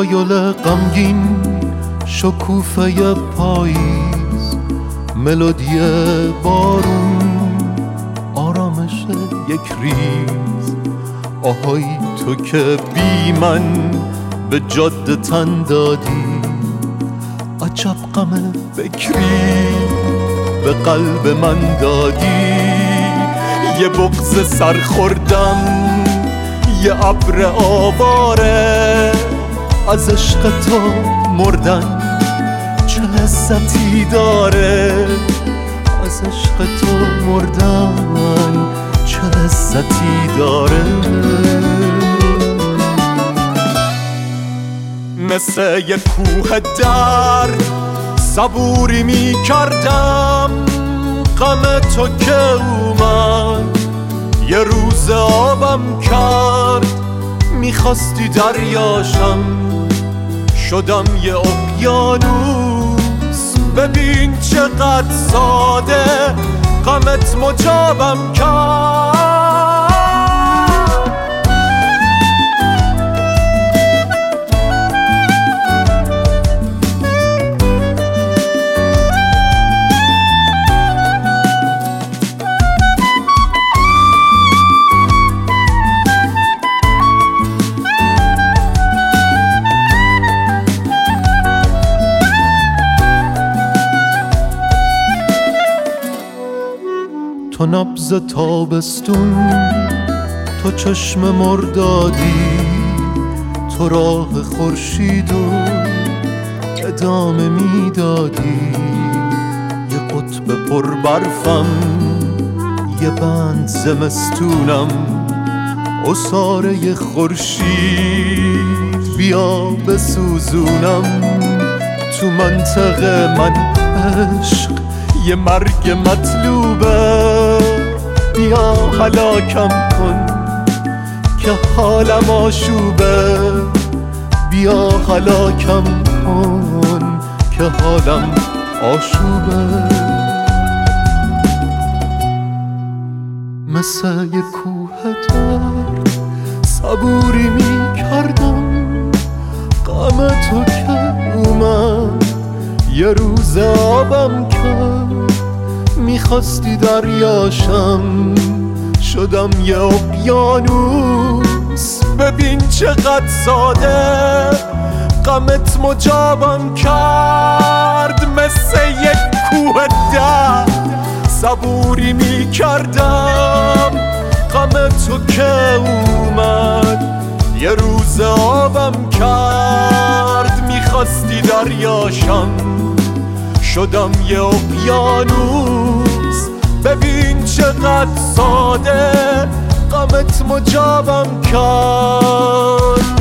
تخیل غمگین شکوفه پاییز، ملودی بارون، آرامش یک ریز. آهای تو که بی من به جاده تن دادی، عجب غم فکری به قلب من دادی. یه بغض سرخوردم، یه ابر آواره، از عشق تو مردن چه لذتی داره. از عشق تو مردن چه لذتی داره. مثل یک کوه درد صبوری می کردم، غم تو که اومد یه روز آبم کرد. میخواستی دریاشم، شدم یه اقیانوس. ببین چقدر ساده غمت مجابم کرد. تو نبض تابستون، تو چشم مردادی، تو راه خورشید و ادامه میدادی. یه قطب پر برفم، یه بند زمستونم، عصاره خورشید بیا بسوزونم. تو منطق من عشق یه مرگ مطلوبه، بیا هلاکم کن که حالم آشوبه. بیا هلاکم کن که حالم آشوبه. مثل یه کوه درد صبوری می کردم، غم تو که اومد یه روز آبم کرد. میخواستی دریاشم، شدم یه اقیانوس. ببین چقدر ساده غمت مجابم کرد. مثل یک کوه درد صبوری میکردم، غم تو که اومد یه روز آبم کرد. میخواستی دریاشم، شدم یه اقیانوس. ببین چقدر ساده غمت مجابم کرد.